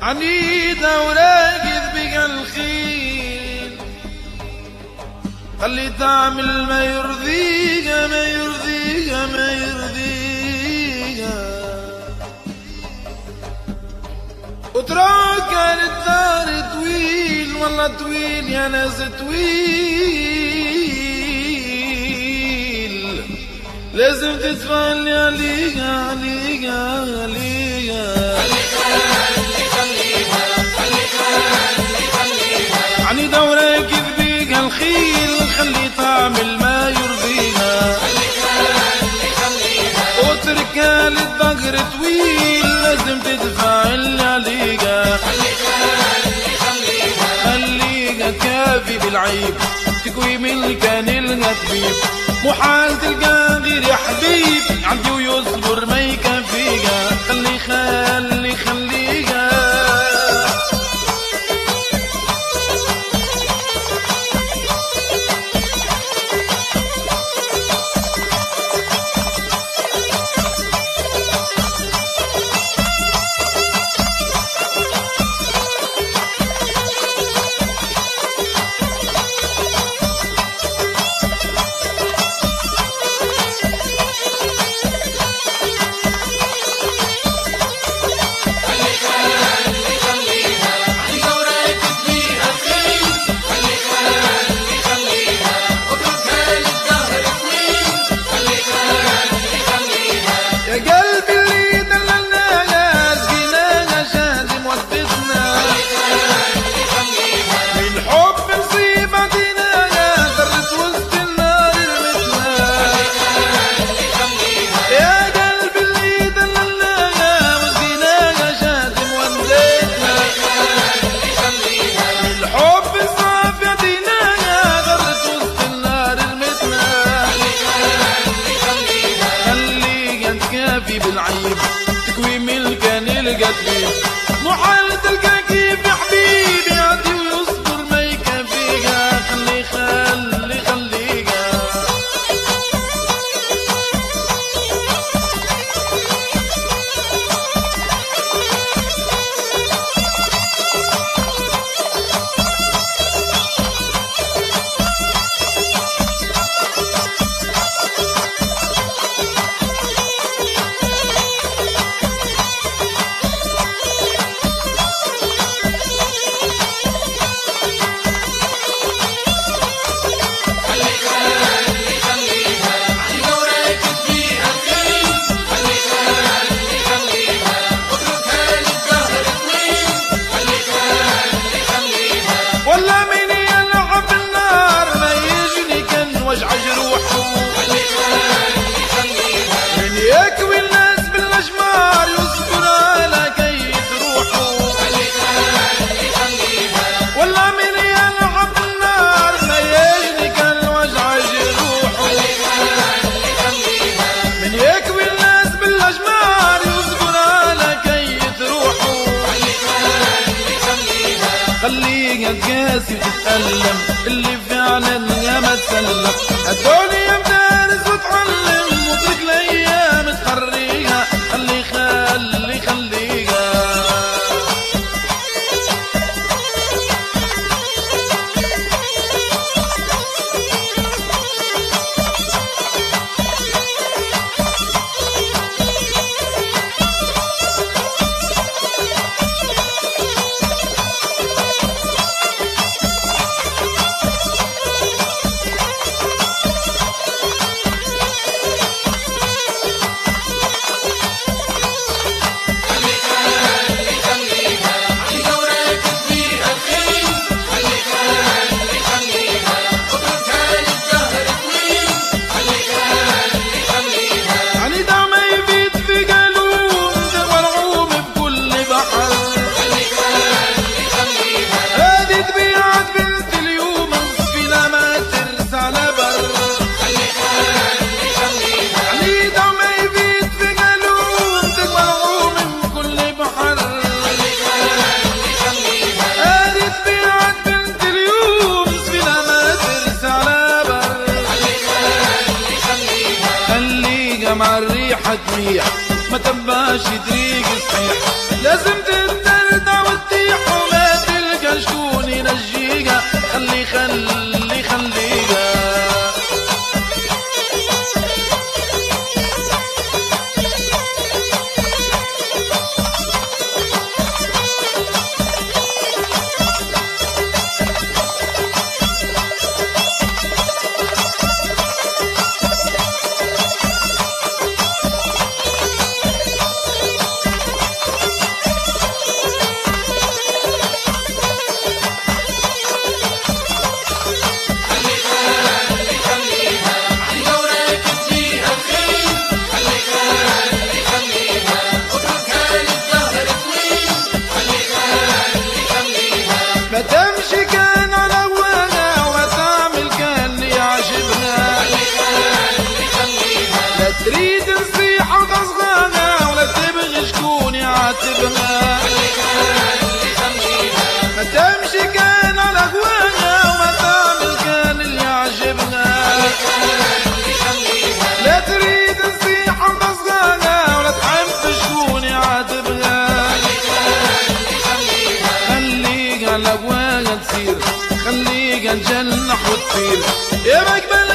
عنيدة وراقد بقى الخيل، خلي تعمل ما يرضيها ما يرضيها ما يرضيها، وتراك كان الدار طويل والله طويل يا ناس طويل، لازم تتفعل عليها عليها عليها. عنيدة وراكب بيها الخيل، خلي تعمل ما يرضيها، وتركها للظهر طويل، لازم تتفاعل عليها. خليها كافي بالعيب، تكوي من كان الغطبيب، محال تلقى غير يا حبيب، عندي ويصبر ما يكفيها. خلي خليها بالعيب، تكوي ملكان القديم، محال تلقى كيف يا حبيبي، عادي ويصبر ما يكفيها. خلي خليها تقاسي وتتألم، اللي فعلا يا ما تسلم، الدنيا مدارس وتعلم، وترك الأيام تخريها. خلي خليها مع الريحة تريح، ما تباش طريق صحيح، لازم تتردى خليها ما تمشي كان على هواها وما تعمل كان يعجبها لا تريد نصيحة وتصغاها ولا تبغي شكون يعاتبها ما تمشي كان على هواها وما تعمل كان اللي يعجبها لا تريد نصيحة وتصغاها ولا تحب شكون يعاتبها خليها على هواها تصير خليها تجنح وتطير يا مقبل